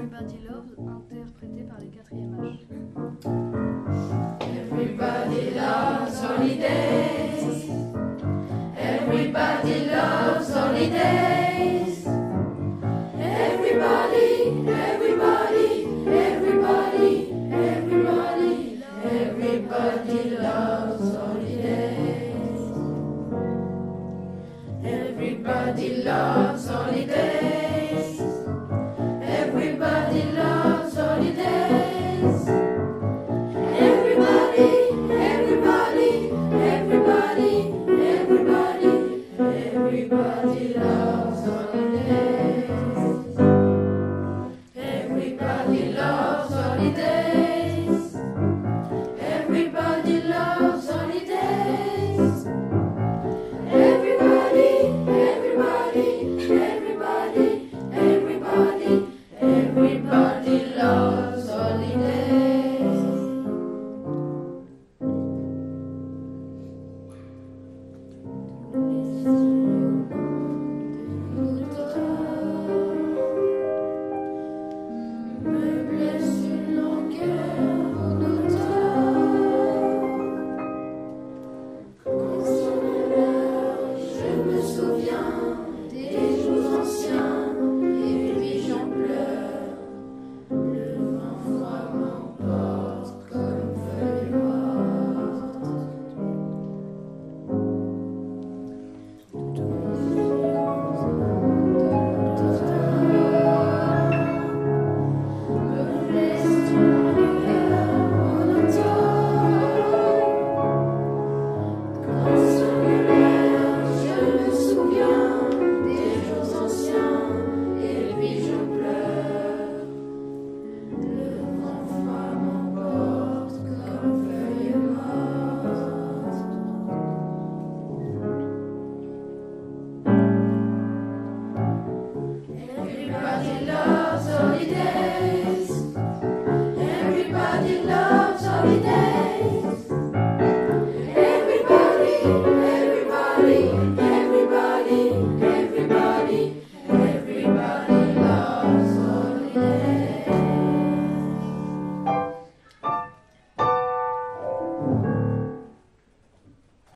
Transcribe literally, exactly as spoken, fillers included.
Everybody Loves, interprété par les quatrième H. Everybody loves holidays. Everybody loves holidays. Everybody, everybody, everybody, everybody, everybody loves holidays. Everybody loves holidays. Everybody loves holidays. Everybody, everybody, everybody, everybody, everybody loves holidays. Everybody loves holidays. Everybody loves holidays. Everybody, everybody, everybody, everybody, everybody.